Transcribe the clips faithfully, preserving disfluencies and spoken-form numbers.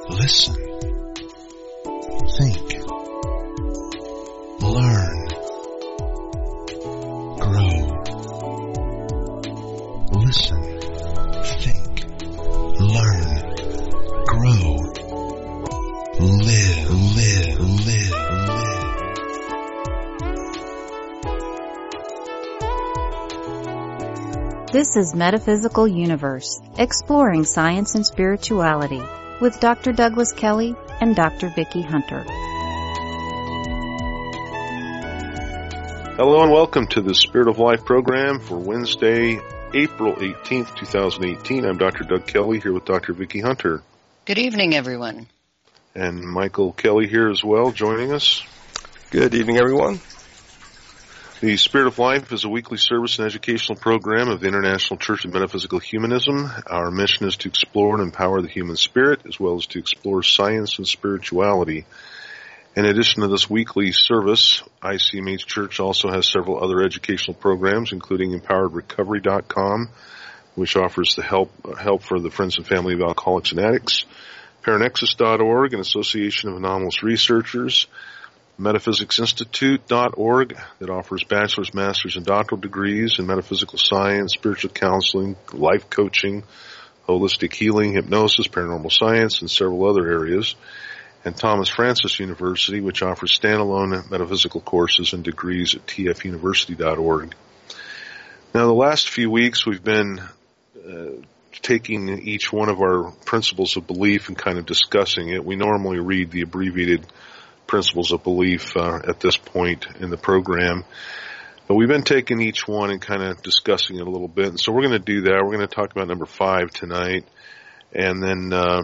Listen. Think. Learn. Grow. Listen. Think. Learn. Grow. Live, live, live, live. This is Metaphysical Universe, exploring science and spirituality, with Doctor Douglas Kelly and Doctor Vicki Hunter. Hello and welcome to the Spirit of Life program for Wednesday, April eighteenth, twenty eighteen. I'm Doctor Doug Kelly here with Doctor Vicki Hunter. Good evening, everyone. And Michael Kelly here as well, joining us. Good evening, everyone. The Spirit of Life is a weekly service and educational program of the International Church of Metaphysical Humanism. Our mission is to explore and empower the human spirit, as well as to explore science and spirituality. In addition to this weekly service, I C M H Church also has several other educational programs, including empowered recovery dot com, which offers the help help for the friends and family of alcoholics and addicts, Paranexus dot org, an association of anomalous researchers, Metaphysics Institute dot org, that offers bachelor's, master's, and doctoral degrees in metaphysical science, spiritual counseling, life coaching, holistic healing, hypnosis, paranormal science, and several other areas, and Thomas Francis University, which offers standalone metaphysical courses and degrees at T F university dot org. Now, the last few weeks we've been uh, taking each one of our principles of belief and kind of discussing it. We normally read the abbreviated principles of belief uh, at this point in the program, but we've been taking each one and kind of discussing it a little bit, and so we're going to do that. We're going to talk about number five tonight, and then uh,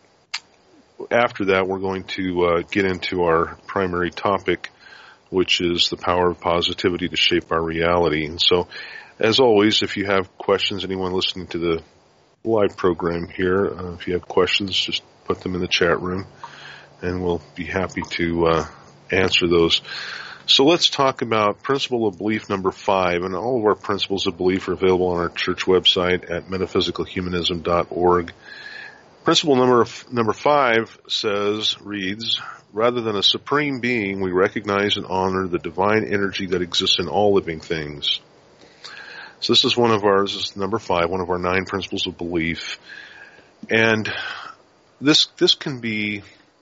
after that we're going to uh, get into our primary topic, which is the power of positivity to shape our reality. And so, as always, if you have questions, anyone listening to the live program here, uh, if you have questions, just put them in the chat room, and we'll be happy to uh, answer those. So let's talk about principle of belief number five, and all of our principles of belief are available on our church website at metaphysical humanism dot org. Principle number number five says, reads, rather than a supreme being, we recognize and honor the divine energy that exists in all living things. So this is one of our, this is number five, one of our nine principles of belief. And this this can be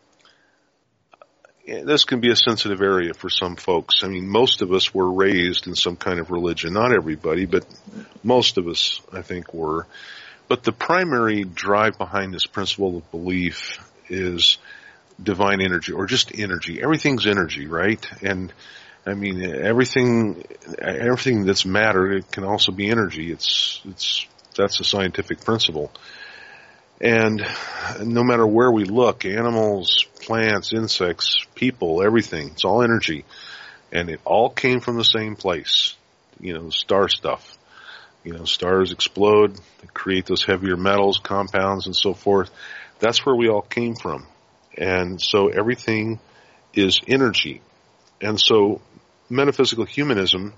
This can be a sensitive area for some folks. I mean, most of us were raised in some kind of religion. Not everybody, but most of us, I think, were. But the primary drive behind this principle of belief is divine energy, or just energy. Everything's energy, right? And, I mean, everything everything that's matter, it can also be energy. It's it's that's a scientific principle. And no matter where we look, animals, plants, insects, people, everything, it's all energy. And it all came from the same place, you know, star stuff. You know, stars explode, they create those heavier metals, compounds, and so forth. That's where we all came from. And so everything is energy. And so metaphysical humanism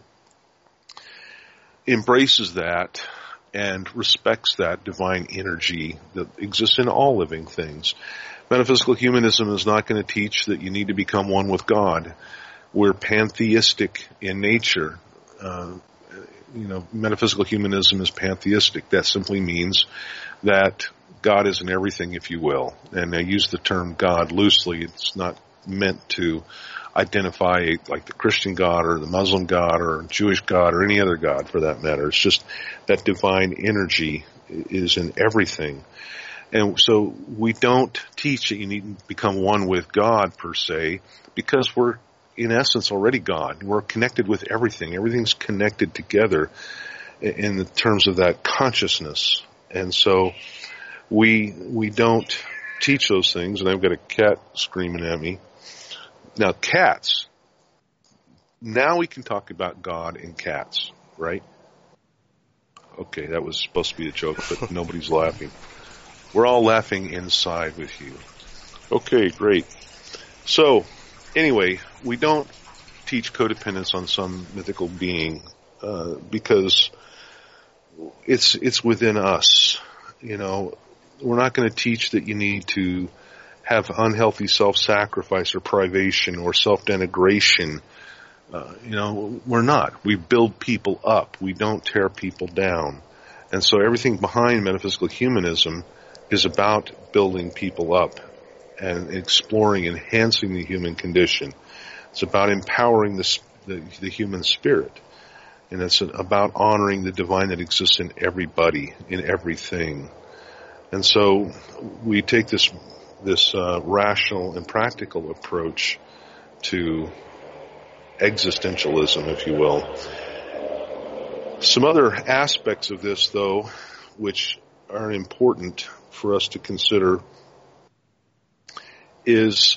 embraces that and respects that divine energy that exists in all living things. Metaphysical humanism is not going to teach that you need to become one with God. We're pantheistic in nature. Uh, you know, metaphysical humanism is pantheistic. That simply means that God is in everything, if you will. And I use the term God loosely. It's not meant to identify like the Christian God or the Muslim God or Jewish God or any other God for that matter. It's just that divine energy is in everything. And so we don't teach that you need to become one with God per se, because we're in essence already God. We're connected with everything. Everything's connected together in the terms of that consciousness. And so we we don't teach those things. And I've got a cat screaming at me. Now, cats, now we can talk about God and cats, right? Okay, that was supposed to be a joke, but nobody's laughing. We're all laughing inside with you. Okay, great. So, anyway, we don't teach codependence on some mythical being uh, because it's it's within us. You know, we're not going to teach that you need to have unhealthy self-sacrifice or privation or self-denigration. Uh, you know, we're not. We build people up. We don't tear people down. And so everything behind metaphysical humanism is about building people up and exploring, enhancing the human condition. It's about empowering the, the, the human spirit. And it's about honoring the divine that exists in everybody, in everything. And so we take this this uh, rational and practical approach to existentialism, if you will. Some other aspects of this, though, which are important for us to consider, is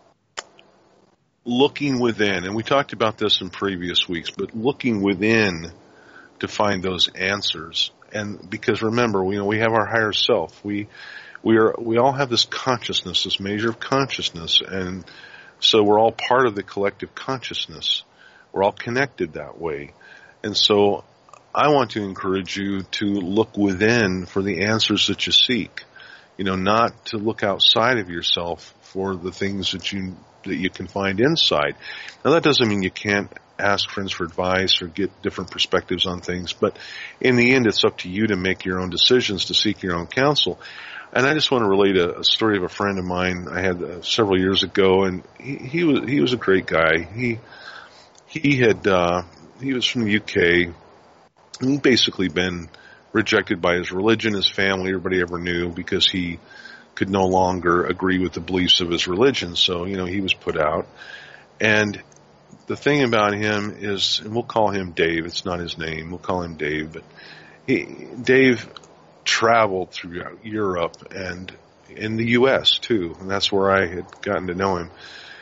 looking within. And we talked about this in previous weeks, but looking within to find those answers. And because remember, we, you know, we have our higher self. We we are we all have this consciousness, this measure of consciousness, and so we're all part of the collective consciousness. We're all connected that way. And so I want to encourage you to look within for the answers that you seek. You know, not to look outside of yourself for the things that you that you can find inside. Now that doesn't mean you can't ask friends for advice or get different perspectives on things, but in the end it's up to you to make your own decisions, to seek your own counsel. And I just want to relate a, a story of a friend of mine I had uh, several years ago, and he, he was he was a great guy. He he had uh, he was from the U K. He'd basically been rejected by his religion, his family, everybody ever knew, because he could no longer agree with the beliefs of his religion. So, you know, he was put out. And the thing about him is, and we'll call him Dave, it's not his name, we'll call him Dave, but he, Dave traveled throughout Europe and in the U S too, and that's where I had gotten to know him.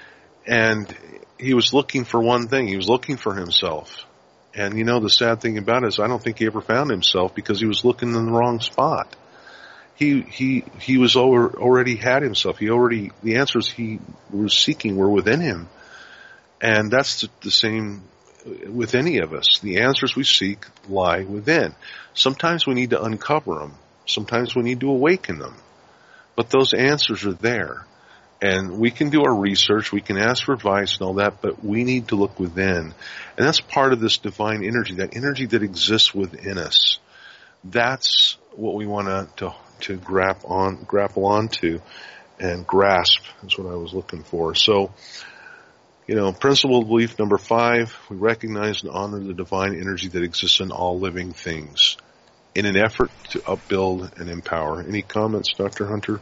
And he was looking for one thing, he was looking for himself. And you know, the sad thing about it is I don't think he ever found himself because he was looking in the wrong spot. He he he was over, already had himself. He already, the answers he was seeking were within him. And that's the, the same with any of us. The answers we seek lie within. Sometimes we need to uncover them. Sometimes we need to awaken them. But those answers are there. And we can do our research, we can ask for advice and all that, but we need to look within. And that's part of this divine energy, that energy that exists within us. That's what we want to, to, to grap on, grapple onto and grasp is what I was looking for. So, you know, principle of belief number five, we recognize and honor the divine energy that exists in all living things in an effort to upbuild and empower. Any comments, Doctor Hunter?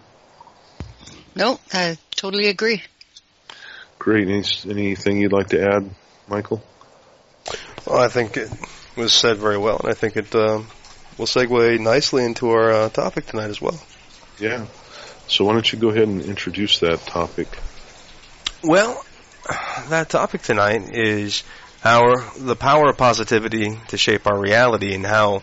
No, I totally agree. Great. Any, anything you'd like to add, Michael? Well, I think it was said very well, and I think it uh, will segue nicely into our uh, topic tonight as well. Yeah. So why don't you go ahead and introduce that topic? Well, that topic tonight is our the power of positivity to shape our reality, and how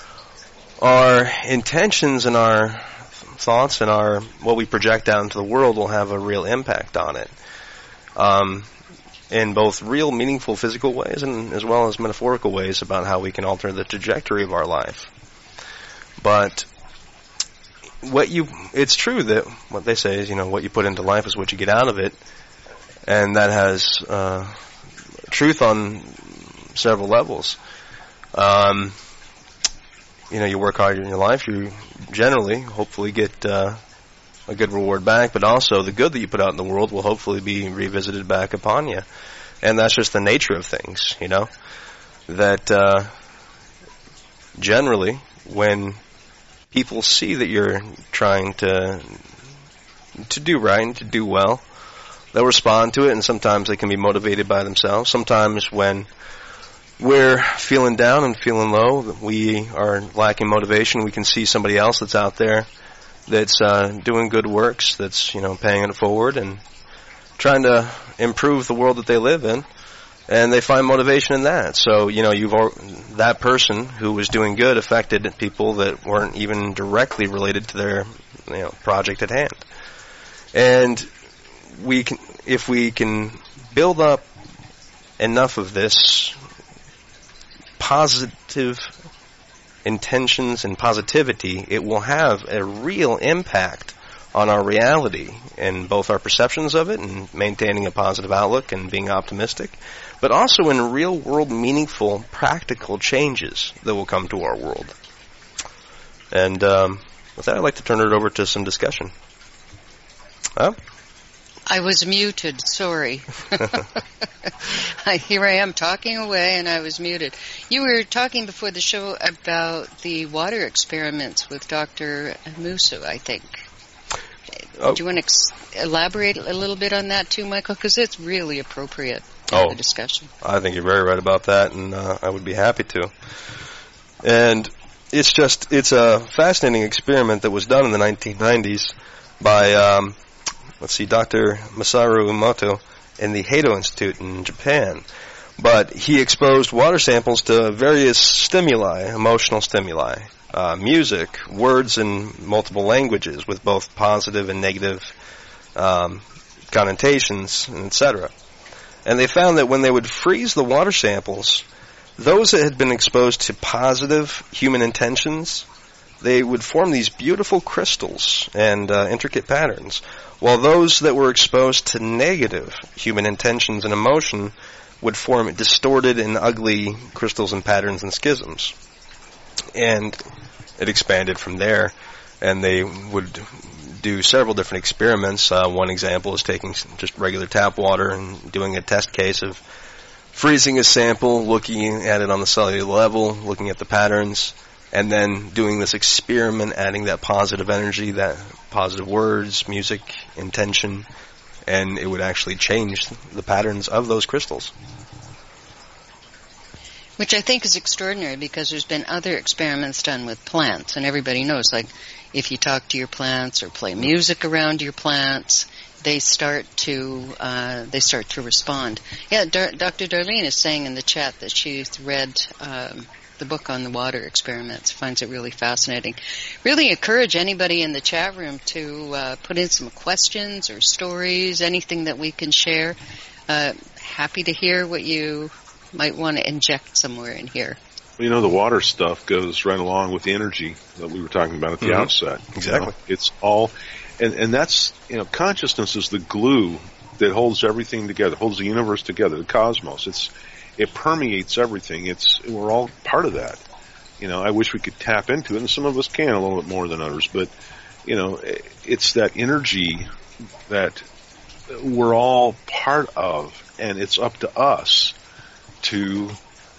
our intentions and our thoughts and our what we project out into the world will have a real impact on it, um, in both real, meaningful, physical ways, and as well as metaphorical ways about how we can alter the trajectory of our life. But what you, it's true that what they say is, you know, what you put into life is what you get out of it, and that has uh, truth on several levels. Um, you know, you work hard in your life, you generally, hopefully get uh, a good reward back, but also the good that you put out in the world will hopefully be revisited back upon you. And that's just the nature of things, you know, that uh, generally when people see that you're trying to to do right and to do well, they'll respond to it, and sometimes they can be motivated by themselves. Sometimes when we're feeling down and feeling low, we are lacking motivation, we can see somebody else that's out there that's uh, doing good works, that's, you know, paying it forward and trying to improve the world that they live in, and they find motivation in that. So, you know, you've al- that person who was doing good affected people that weren't even directly related to their, you know, project at hand. And we can, if we can build up enough of this positive intentions and positivity, it will have a real impact on our reality and both our perceptions of it and maintaining a positive outlook and being optimistic, but also in real-world, meaningful, practical changes that will come to our world. And um, with that, I'd like to turn it over to some discussion. Huh? I was muted, sorry. Here I am talking away and I was muted. You were talking before the show about the water experiments with Doctor Musso, I think. Oh. Do you want to ex- elaborate a little bit on that too, Michael? Because it's really appropriate for oh, the discussion. I think you're very right about that, and uh, I would be happy to. And it's just, it's a fascinating experiment that was done in the nineteen nineties by... Um, Let's see, Doctor Masaru Emoto in the Heido Institute in Japan. But he exposed water samples to various stimuli, emotional stimuli, uh, music, words in multiple languages with both positive and negative um, connotations, et cetera. And they found that when they would freeze the water samples, those that had been exposed to positive human intentions, they would form these beautiful crystals and uh, intricate patterns, while those that were exposed to negative human intentions and emotion would form distorted and ugly crystals and patterns and schisms. And it expanded from there, and they would do several different experiments. Uh, one example is taking just regular tap water and doing a test case of freezing a sample, looking at it on the cellular level, looking at the patterns, and then doing this experiment, adding that positive energy, that positive words, music, intention, and it would actually change the patterns of those crystals. Which I think is extraordinary because there's been other experiments done with plants, and everybody knows, like, if you talk to your plants or play music around your plants, they start to uh, they start to respond. Yeah, Dar- Doctor Darlene is saying in the chat that she's read um, the book on the water experiments, finds it really fascinating. Really encourage anybody in the chat room to uh, put in some questions or stories, anything that we can share. Uh, happy to hear what you might want to inject somewhere in here. Well, you know, the water stuff goes right along with the energy that we were talking about at the mm-hmm. outset. Exactly. You know, it's all, and, and that's, you know, consciousness is the glue that holds everything together, holds the universe together, the cosmos. It's, it permeates everything. It's, we're all part of that. You know, I wish we could tap into it, and some of us can a little bit more than others, but, you know, it's that energy that we're all part of, and it's up to us to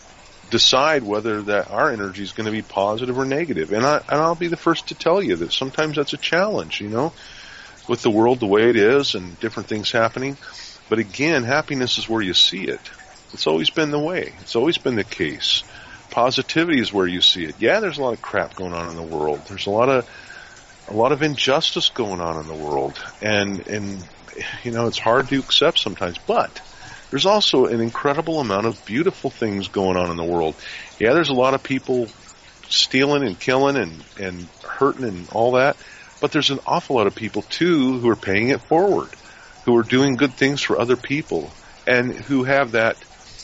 decide whether that our energy is going to be positive or negative. And I and I'll be the first to tell you that sometimes that's a challenge, you know, with the world the way it is and different things happening. But again, happiness is where you see it. It's always been the way. It's always been the case. Positivity is where you see it. Yeah, there's a lot of crap going on in the world. There's a lot of a lot of injustice going on in the world, and and you know, it's hard to accept sometimes, but there's also an incredible amount of beautiful things going on in the world. Yeah, there's a lot of people stealing and killing and, and hurting and all that, but there's an awful lot of people, too, who are paying it forward, who are doing good things for other people, and who have that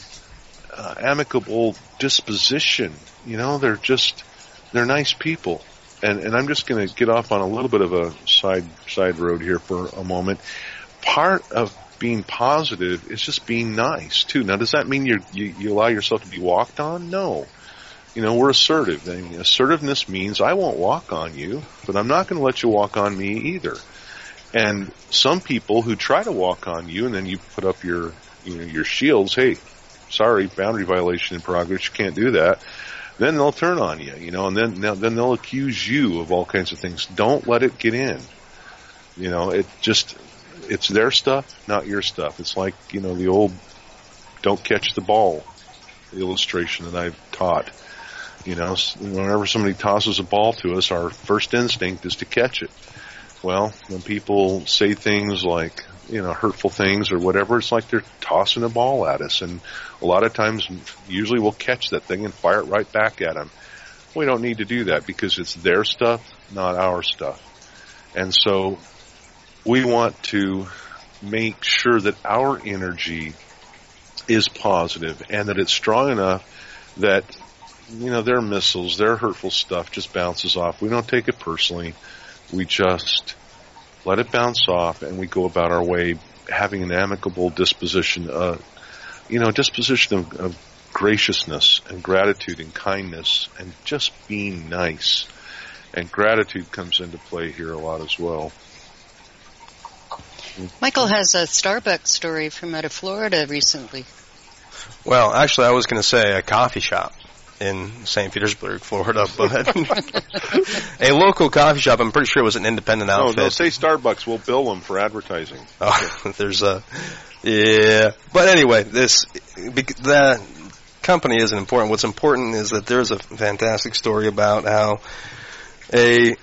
uh, amicable disposition. You know, they're just, they're nice people. And, and I'm just going to get off on a little bit of a side side road here for a moment. Part of being positive is just being nice too. Now, does that mean you're, you you allow yourself to be walked on? No. You know, we're assertive. I mean, assertiveness means I won't walk on you, but I'm not going to let you walk on me either. And some people who try to walk on you, and then you put up your you know your shields. Hey, sorry, boundary violation in progress. You can't do that. Then they'll turn on you. You know, and then then they'll accuse you of all kinds of things. Don't let it get in. You know, it just. It's their stuff, not your stuff. It's like, you know, the old don't catch the ball illustration that I've taught. You know, whenever somebody tosses a ball to us, our first instinct is to catch it. Well, when people say things like, you know, hurtful things or whatever, it's like they're tossing a ball at us. And a lot of times, usually we'll catch that thing and fire it right back at them. We don't need to do that because it's their stuff, not our stuff. And so we want to make sure that our energy is positive and that it's strong enough that, you know, their missiles, their hurtful stuff just bounces off. We don't take it personally. We just let it bounce off, and we go about our way having an amicable disposition, uh, you know, disposition of, of graciousness and gratitude and kindness and just being nice. And gratitude comes into play here a lot as well. Michael has a Starbucks story from out of Florida recently. Well, actually, I was going to say a coffee shop in Saint Petersburg, Florida, but a local coffee shop. I'm pretty sure it was an independent outfit. No, no, say Starbucks. We'll bill them for advertising. Oh, there's a yeah. But anyway, this the company isn't important. What's important is that there's a fantastic story about how a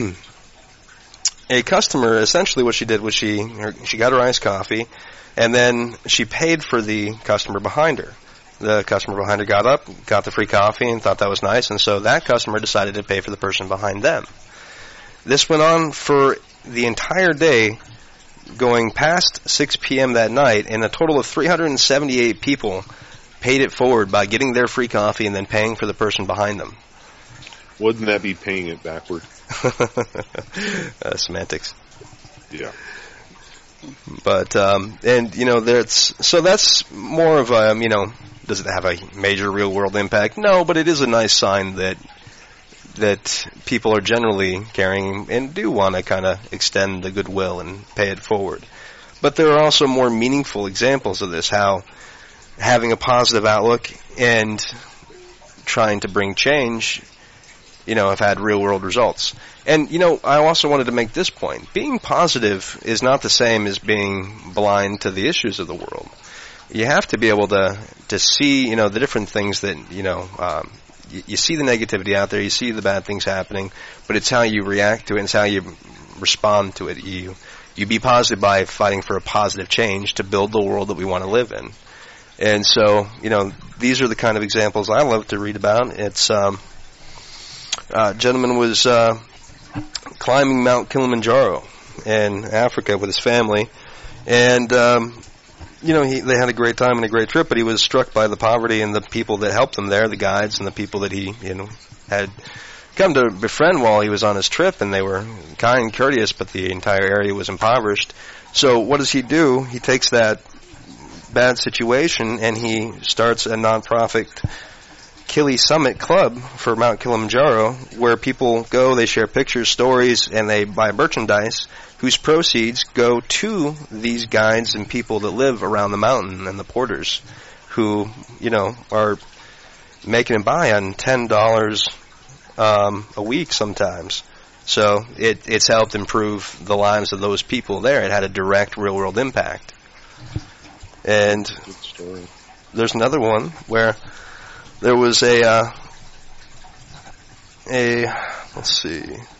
a customer, essentially what she did was she her, she got her iced coffee, and then she paid for the customer behind her. The customer behind her got up, got the free coffee, and thought that was nice, and so that customer decided to pay for the person behind them. This went on for the entire day, going past six p.m. that night, and a total of three hundred seventy-eight people paid it forward by getting their free coffee and then paying for the person behind them. Wouldn't that be paying it backward? uh, semantics. Yeah. But, um, and, you know, that's, so that's more of a, you know, does it have a major real world impact? No, but it is a nice sign that, that people are generally caring and do want to kind of extend the goodwill and pay it forward. But there are also more meaningful examples of this, how having a positive outlook and trying to bring change, you know, have had real world results. And, you know, I also wanted to make this point. Being positive is not the same as being blind to the issues of the world. You have to be able to, to see, you know, the different things that, you know, um, you, you see the negativity out there, you see the bad things happening, but it's how you react to it, it's how you respond to it. You, you be positive by fighting for a positive change to build the world that we want to live in. And so, you know, these are the kind of examples I love to read about. It's, um, Uh, gentleman was uh, climbing Mount Kilimanjaro in Africa with his family, and um, you know he, they had a great time and a great trip. But he was struck by the poverty and the people that helped him there, the guides and the people that he you know had come to befriend while he was on his trip, and they were kind and courteous, but the entire area was impoverished. So what does he do? He takes that bad situation and he starts a nonprofit Kili Summit Club for Mount Kilimanjaro, where people go, they share pictures, stories, and they buy merchandise whose proceeds go to these guides and people that live around the mountain and the porters who, you know, are making it by on ten dollars um, a week sometimes. So it, it's helped improve the lives of those people there. It had a direct real-world impact. And there's another one where there was a, uh, a, let's see,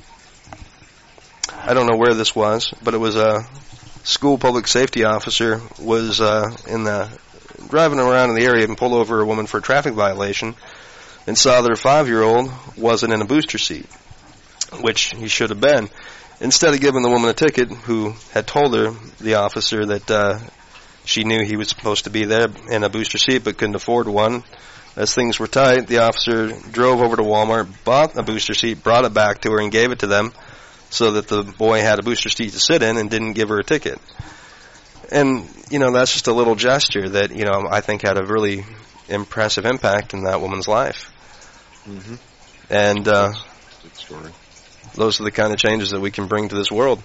I don't know where this was, but it was a school public safety officer was uh, in the driving around in the area and pulled over a woman for a traffic violation and saw that her five-year-old wasn't in a booster seat, which he should have been. Instead of giving the woman a ticket, who had told her, the officer, that uh, she knew he was supposed to be there in a booster seat but couldn't afford one, as things were tight, the officer drove over to Walmart, bought a booster seat, brought it back to her, and gave it to them so that the boy had a booster seat to sit in and didn't give her a ticket. And, you know, that's just a little gesture that, you know, I think had a really impressive impact in that woman's life. Mm-hmm. And uh, Good story. Those are the kind of changes that we can bring to this world.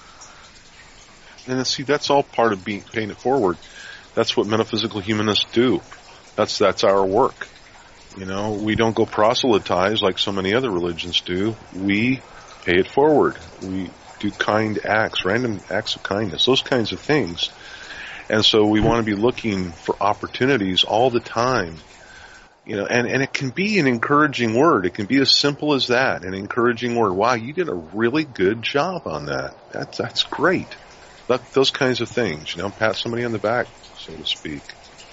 And see, that's all part of being paying it forward. That's what metaphysical humanists do. That's that's our work. You know, we don't go proselytize like so many other religions do. We pay it forward. We do kind acts, random acts of kindness, those kinds of things. And so we want to be looking for opportunities all the time. You know, and, and it can be an encouraging word. It can be as simple as that, an encouraging word. Wow, you did a really good job on that. That's that's great. That, those kinds of things, you know, pat somebody on the back, so to speak.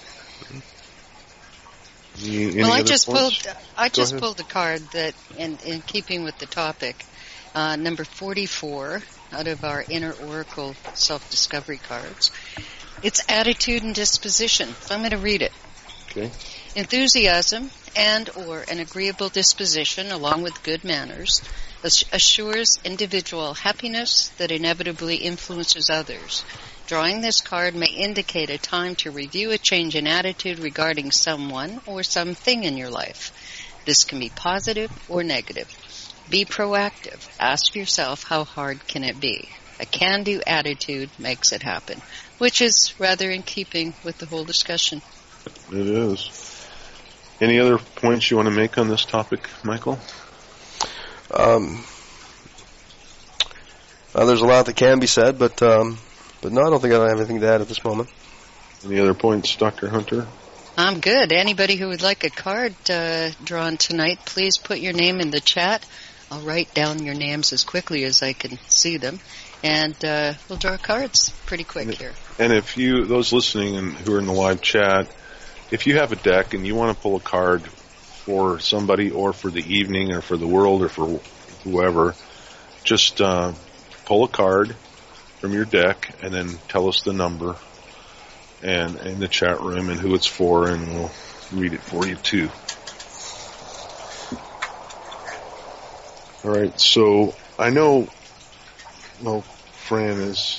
Any, well, any I just points? pulled. I Go just ahead. pulled a card that, in, in keeping with the topic, uh, number forty-four out of our Inner Oracle self-discovery cards. It's attitude and disposition. So I'm going to read it. Okay. Enthusiasm and or an agreeable disposition, along with good manners, ass- assures individual happiness that inevitably influences others. Drawing this card may indicate a time to review a change in attitude regarding someone or something in your life. This can be positive or negative. Be proactive. Ask yourself, how hard can it be? A can-do attitude makes it happen, which is rather in keeping with the whole discussion. It is. Any other points you want to make on this topic, Michael? Um, uh, there's a lot that can be said, but um, but no, I don't think I have anything to add at this moment. Any other points, Doctor Hunter? I'm good. Anybody who would like a card uh, drawn tonight, please put your name in the chat. I'll write down your names as quickly as I can see them, and uh, we'll draw cards pretty quick and, here. And if you, those listening and who are in the live chat, if you have a deck and you want to pull a card for somebody or for the evening or for the world or for whoever, just uh, pull a card from your deck and then tell us the number and in the chat room and who it's for, and we'll read it for you too. All right, so I know, well, Fran is,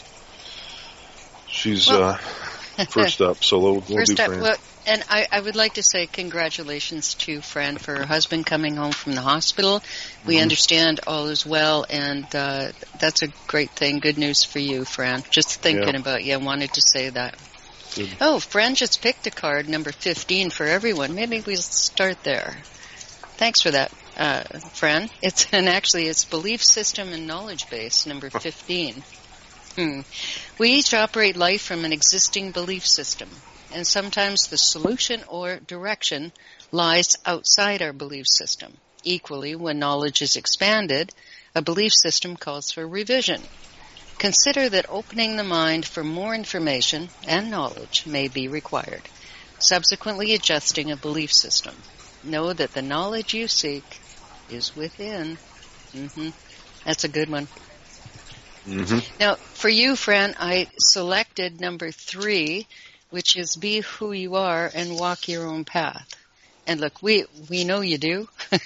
she's well, uh, first up, so we'll, we'll first do up, Fran. Well, and I, I would like to say congratulations to Fran for her husband coming home from the hospital. We mm-hmm. understand all is well, and uh, that's a great thing. Good news for you, Fran. Just thinking yeah. about you, I wanted to say that. Good. Oh, Fran just picked a card, number fifteen, for everyone. Maybe we'll start there. Thanks for that, uh, Fran. It's and actually it's belief system and knowledge base, number fifteen. Hmm. We each operate life from an existing belief system, and sometimes the solution or direction lies outside our belief system. Equally, when knowledge is expanded, a belief system calls for revision. Consider that opening the mind for more information and knowledge may be required, subsequently adjusting a belief system. Know that the knowledge you seek is within. Mm-hmm. That's a good one. Mm-hmm. Now, for you, Fran, I selected number three, which is be who you are and walk your own path. And look, we we know you do.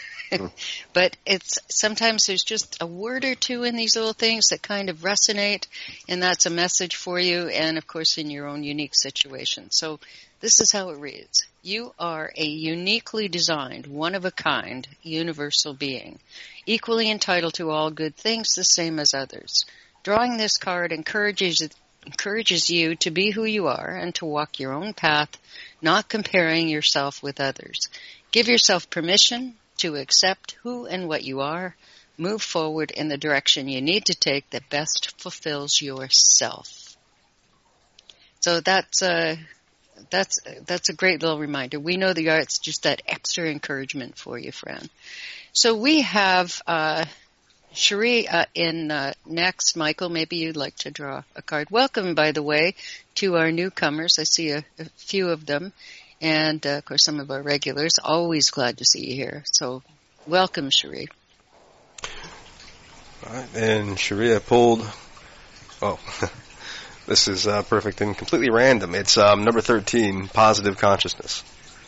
But it's sometimes there's just a word or two in these little things that kind of resonate, and that's a message for you, and of course in your own unique situation. So this is how it reads. You are a uniquely designed, one-of-a-kind, universal being, equally entitled to all good things the same as others. Drawing this card encourages encourages you to be who you are and to walk your own path, not comparing yourself with others. Give yourself permission to accept who and what you are. Move forward in the direction you need to take that best fulfills yourself. So that's a, that's, that's a great little reminder. We know the art's just that extra encouragement for you, Fran. So we have uh, Cherie uh, in uh, next. Michael, maybe you'd like to draw a card. Welcome, by the way, to our newcomers. I see a, a few of them. And, uh, of course, some of our regulars. Always glad to see you here. So, welcome, Cherie. All right, and Cherie, I pulled, oh, this is uh, perfect and completely random. It's um, number thirteen, Positive Consciousness.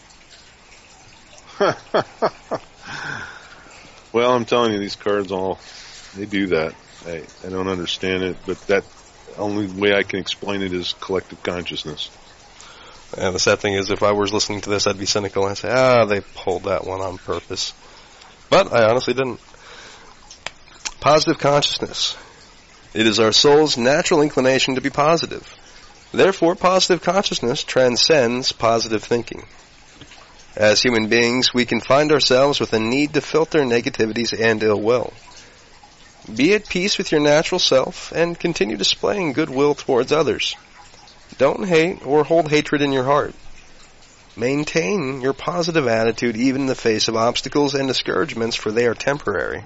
Well, I'm telling you, these cards all, they do that. I, I don't understand it, but that only way I can explain it is collective consciousness. And the sad thing is, if I was listening to this, I'd be cynical and I'd say, ah, they pulled that one on purpose. But I honestly didn't. Positive consciousness. It is our soul's natural inclination to be positive. Therefore, positive consciousness transcends positive thinking. As human beings, we can find ourselves with a need to filter negativities and ill will. Be at peace with your natural self and continue displaying goodwill towards others. Don't hate or hold hatred in your heart. Maintain your positive attitude even in the face of obstacles and discouragements, for they are temporary.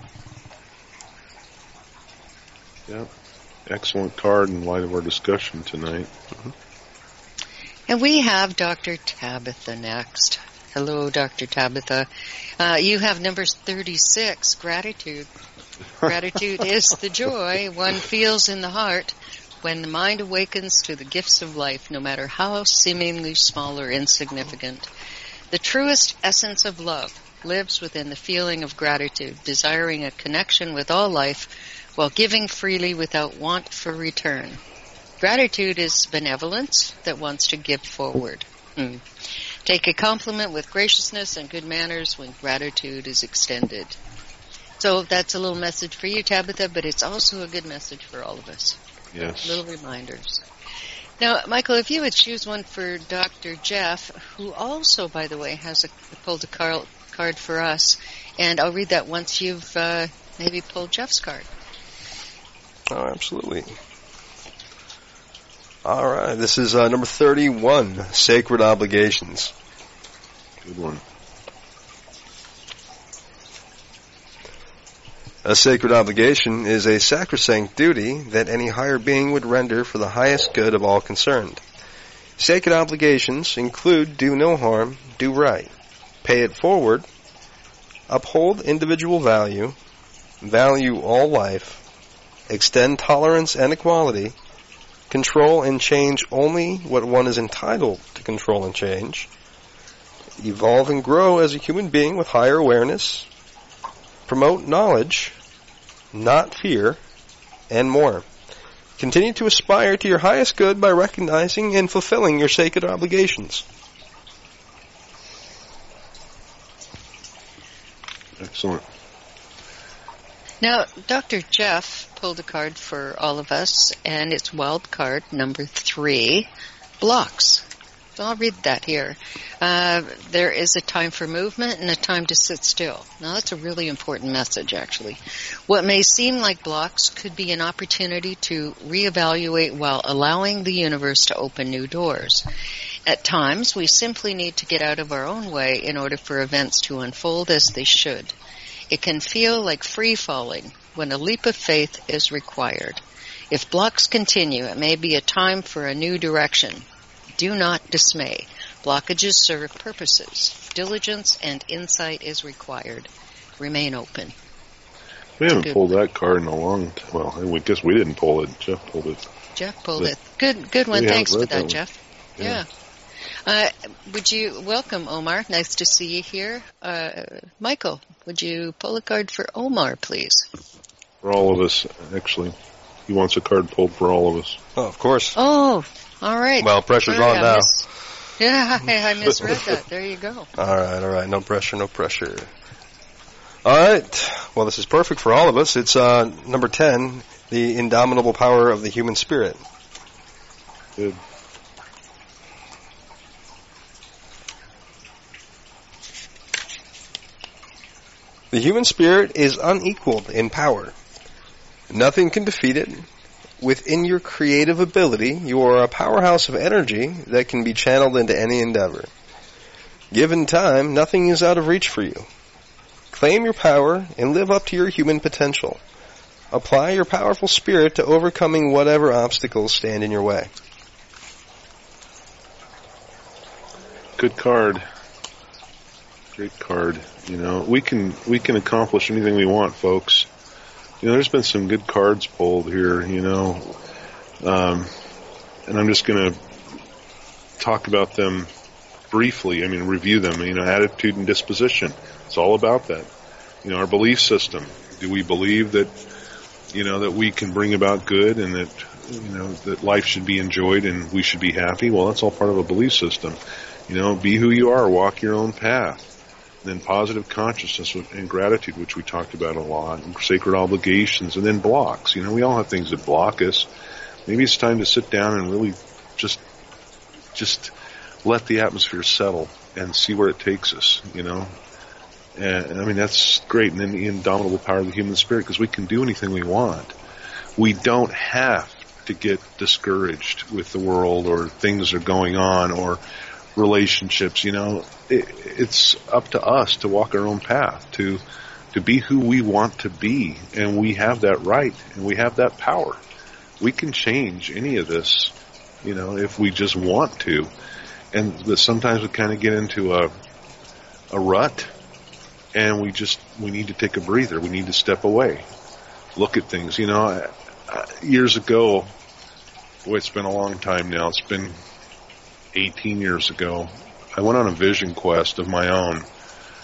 Yeah, excellent card in light of our discussion tonight. Mm-hmm. And we have Doctor Tabitha next. Hello, Doctor Tabitha. Uh, you have number thirty-six, gratitude. Gratitude is the joy one feels in the heart when the mind awakens to the gifts of life, no matter how seemingly small or insignificant. The truest essence of love lives within the feeling of gratitude, desiring a connection with all life while giving freely without want for return. Gratitude is benevolence that wants to give forward. Hmm. Take a compliment with graciousness and good manners when gratitude is extended. So that's a little message for you, Tabitha, but it's also a good message for all of us. Yes. Little reminders. Now, Michael, if you would choose one for Doctor Jeff, who also, by the way, has a, pulled a car, card for us, and I'll read that once you've uh, maybe pulled Jeff's card. Oh, absolutely. All right, this is uh, number thirty-one, Sacred Obligations. Good one. A sacred obligation is a sacrosanct duty that any higher being would render for the highest good of all concerned. Sacred obligations include do no harm, do right, pay it forward, uphold individual value, value all life, extend tolerance and equality, control and change only what one is entitled to control and change, evolve and grow as a human being with higher awareness, promote knowledge, not fear, and more. Continue to aspire to your highest good by recognizing and fulfilling your sacred obligations. Excellent. Now, Doctor Jeff pulled a card for all of us, and it's wild card number three, blocks. So I'll read that here. Uh, there is a time for movement and a time to sit still. Now, that's a really important message, actually. What may seem like blocks could be an opportunity to reevaluate while allowing the universe to open new doors. At times, we simply need to get out of our own way in order for events to unfold as they should. It can feel like free-falling when a leap of faith is required. If blocks continue, it may be a time for a new direction. Do not dismay. Blockages serve purposes. Diligence and insight is required. Remain open. We haven't pulled that card in a long time. Well, I guess we didn't pull it. Jeff pulled it. Jeff pulled it. Good good one. Thanks for that, that Jeff. Yeah. yeah. Uh, would you welcome Omar? Nice to see you here. Uh, Michael, would you pull a card for Omar, please? For all of us, actually. He wants a card pulled for all of us. Oh, of course. Oh, all right. Well, pressure's Sorry, on I now. Mis- yeah, I, I misread that. There you go. All right, all right. No pressure, no pressure. All right. Well, this is perfect for all of us. It's uh, number ten, the indomitable power of the human spirit. Good. The human spirit is unequaled in power. Nothing can defeat it. Within your creative ability, you are a powerhouse of energy that can be channeled into any endeavor. Given time, nothing is out of reach for you. Claim your power and live up to your human potential. Apply your powerful spirit to overcoming whatever obstacles stand in your way. Good card. Great card. You know, we can we can accomplish anything we want, folks. You know, there's been some good cards pulled here, you know, um, and I'm just going to talk about them briefly. I mean, review them. You know, attitude and disposition. It's all about that. You know, our belief system. Do we believe that, you know, that we can bring about good and that, you know, that life should be enjoyed and we should be happy? Well, that's all part of a belief system. You know, be who you are. Walk your own path. Then positive consciousness and gratitude, which we talked about a lot, and sacred obligations, and then blocks. You know, we all have things that block us. Maybe it's time to sit down and really just, just let the atmosphere settle and see where it takes us, you know. And, I mean, that's great. And then the indomitable power of the human spirit, because we can do anything we want. We don't have to get discouraged with the world or things that are going on or relationships, you know. It, it's up to us to walk our own path, to to be who we want to be, and we have that right, and we have that power. We can change any of this, you know, if we just want to. And but sometimes we kind of get into a a rut, and we just we need to take a breather. We need to step away, look at things. You know, I, I, years ago, boy, it's been a long time now. It's been eighteen years ago, I went on a vision quest of my own.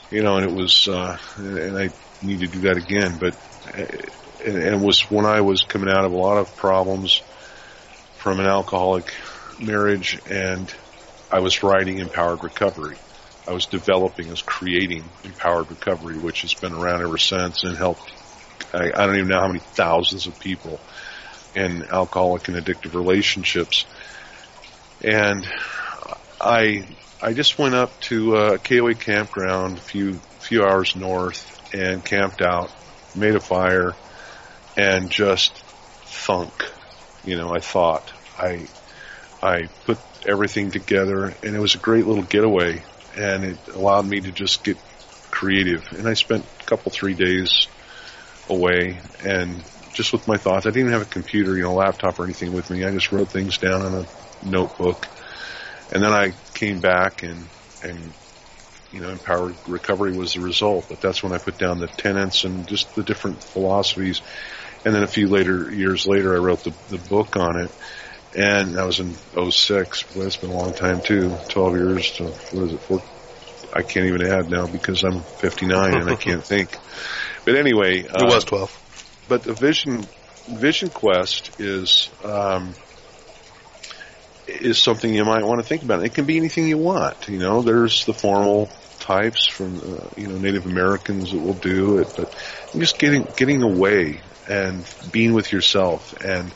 you know, and it was, uh, and I need to do that again. But and it was when I was coming out of a lot of problems from an alcoholic marriage, and I was writing Empowered Recovery. I was developing, I was creating Empowered Recovery, which has been around ever since and helped, I, I don't even know how many thousands of people in alcoholic and addictive relationships. And I I just went up to a K O A campground a few, few hours north and camped out, made a fire, and just thunk. You know, I thought. I I put everything together, and it was a great little getaway, and it allowed me to just get creative. And I spent a couple, three days away, and just with my thoughts. I didn't even have a computer, you know, laptop or anything with me. I just wrote things down on a notebook. And then I came back, and, and you know, Empowered Recovery was the result. But that's when I put down the tenets and just the different philosophies. And then a few later years later, I wrote the, the book on it. And that was in oh six. Boy, that's been a long time, too. twelve years to, what is it, four? I can't even add now because I'm fifty-nine and I can't think. But anyway. It uh, was twelve. But the Vision Vision Quest is um, is something you might want to think about. It can be anything you want. You know, there's the formal types from uh, you know Native Americans that will do it, but just getting getting away and being with yourself, and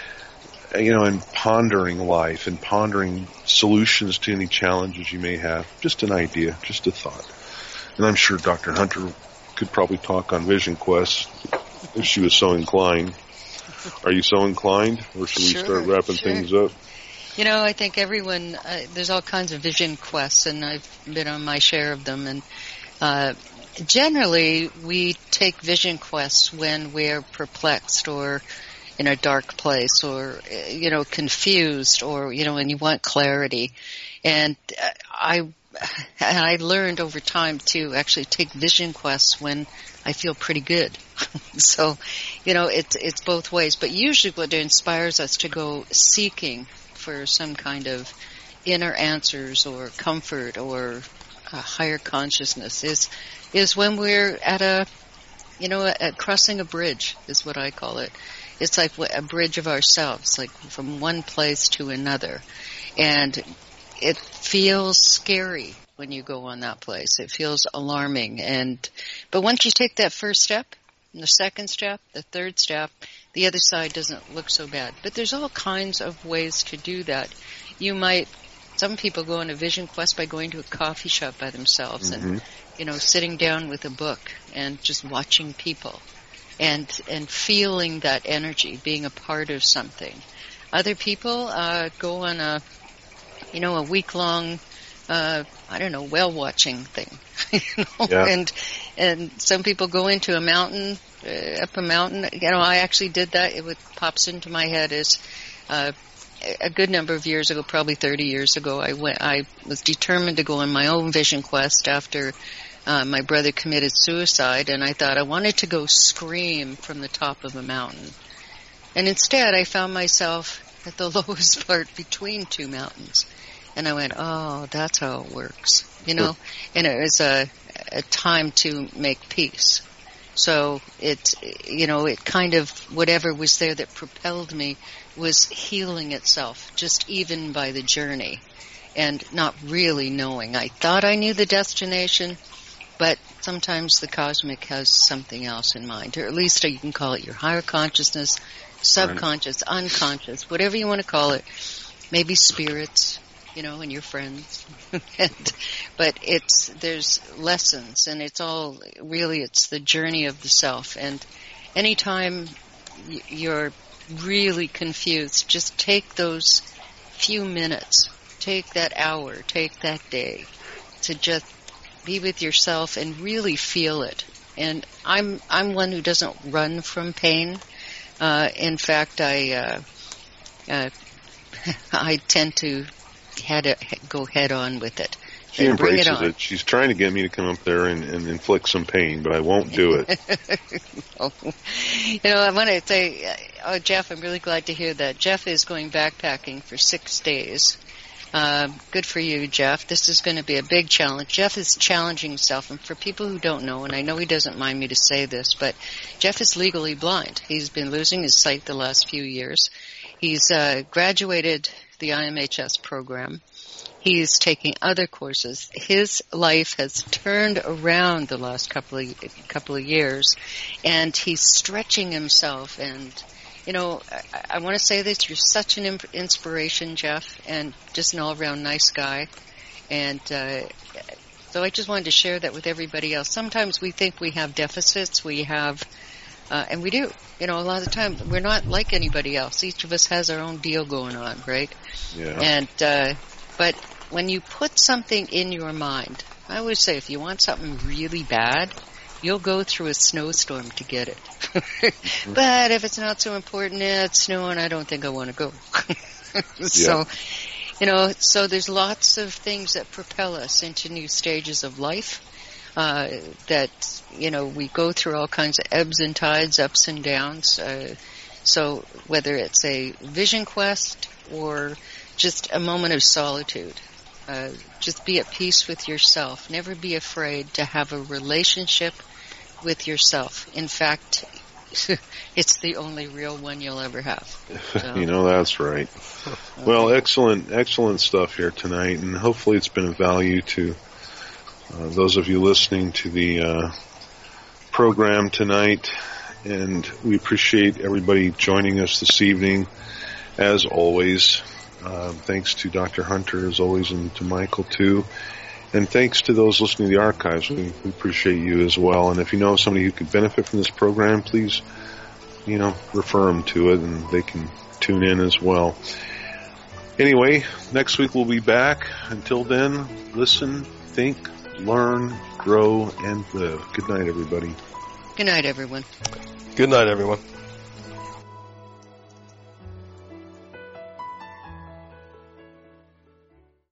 you know, and pondering life and pondering solutions to any challenges you may have. Just an idea, just a thought. And I'm sure Doctor Hunter could probably talk on Vision Quest if she was so inclined. Are you so inclined, or should Sure, we start wrapping sure. things up? You know, I think everyone, uh, there's all kinds of vision quests, and I've been on my share of them. And uh, generally, we take vision quests when we're perplexed or in a dark place or, you know, confused or, you know, and you want clarity. And uh, I, and I learned over time to actually take vision quests when I feel pretty good. So, you know, it's it's both ways. But usually what inspires us to go seeking for some kind of inner answers or comfort or a higher consciousness is is when we're at a, you know, at crossing a bridge is what I call it. It's like a bridge of ourselves, like from one place to another. And it feels scary when you go on that place. It feels alarming. And but once you take that first step, the second step, the third step, the other side doesn't look so bad. But there's all kinds of ways to do that. You might, some people go on a vision quest by going to a coffee shop by themselves mm-hmm. and, you know, sitting down with a book and just watching people and and feeling that energy, being a part of something. Other people uh, go on a, you know, a week-long, uh, I don't know, whale watching thing. you know? Yeah. And and some people go into a mountain, uh, up a mountain. You know, I actually did that. It what pops into my head is uh, a good number of years ago, probably thirty years ago. I went. I was determined to go on my own vision quest after uh, my brother committed suicide, and I thought I wanted to go scream from the top of a mountain. And instead, I found myself at the lowest part between two mountains. And I went, oh, that's how it works, you know? And it was a, a time to make peace. So it, you know, it kind of, whatever was there that propelled me was healing itself, just even by the journey, and not really knowing. I thought I knew the destination, but sometimes the cosmic has something else in mind, or at least you can call it your higher consciousness, subconscious, unconscious, whatever you want to call it, maybe spirits, you know, and your friends. and, but it's, there's lessons, and it's all, really, it's the journey of the self. And anytime you're really confused, just take those few minutes, take that hour, take that day to just be with yourself and really feel it. And I'm, I'm one who doesn't run from pain. Uh, in fact, I, uh, uh, I tend to head a, go head on with it. She and bring embraces it, on. it. She's trying to get me to come up there and, and inflict some pain, but I won't do it. oh. You know, I want to say, oh, Jeff, I'm really glad to hear that. Jeff is going backpacking for six days. Uh, good for you, Jeff. This is going to be a big challenge. Jeff is challenging himself, and for people who don't know, and I know he doesn't mind me to say this, but Jeff is legally blind. He's been losing his sight the last few years. He's uh, graduated the I M H S program. He's taking other courses. His life has turned around the last couple of couple of years, and he's stretching himself. And you know, I, I want to say this: you're such an imp- inspiration, Jeff, and just an all-around nice guy. And uh, so I just wanted to share that with everybody else. Sometimes we think we have deficits. We have, uh, and we do. You know, a lot of the time we're not like anybody else. Each of us has our own deal going on, right? Yeah. And uh, but when you put something in your mind, I always say if you want something really bad, you'll go through a snowstorm to get it. Mm-hmm. But if it's not so important, eh, it's snowing, I don't think I want to go. So, yeah. you know, so there's lots of things that propel us into new stages of life. Uh, that, you know, we go through all kinds of ebbs and tides, ups and downs. Uh, so whether it's a vision quest or just a moment of solitude, uh, just be at peace with yourself. Never be afraid to have a relationship with yourself. In fact, it's the only real one you'll ever have. So. You know, that's right. Okay. Well, excellent, excellent stuff here tonight, and hopefully it's been of value to Uh, those of you listening to the uh, program tonight, and we appreciate everybody joining us this evening, as always. Uh, thanks to Doctor Hunter, as always, and to Michael, too. And thanks to those listening to the archives. We, we appreciate you as well. And if you know somebody who could benefit from this program, please, you know, refer them to it, and they can tune in as well. Anyway, next week we'll be back. Until then, listen, think, learn, grow, and live. Good night, everybody. Good night, everyone. Good night, everyone.